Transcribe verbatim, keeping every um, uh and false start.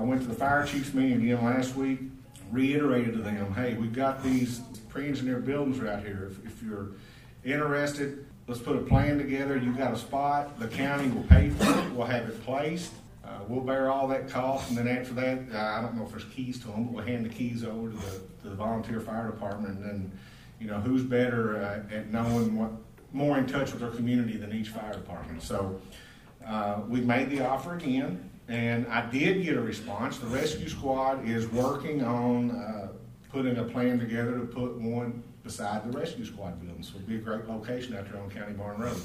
went to the fire chiefs meeting again last week, reiterated to them, hey, we've got these pre-engineered buildings right here. If, if you're interested, let's put a plan together. You've got a spot. The county will pay for it. We'll have it placed. Uh, we'll bear all that cost, and then after that, uh, I don't know if there's keys to them, but we'll hand the keys over to the, to the volunteer fire department. And then, you know, who's better uh, at knowing what, more in touch with their community than each fire department. So uh, we made the offer again, and I did get a response. The rescue squad is working on uh, putting a plan together to put one beside the rescue squad building. So it'll be a great location out there on County Barn Road.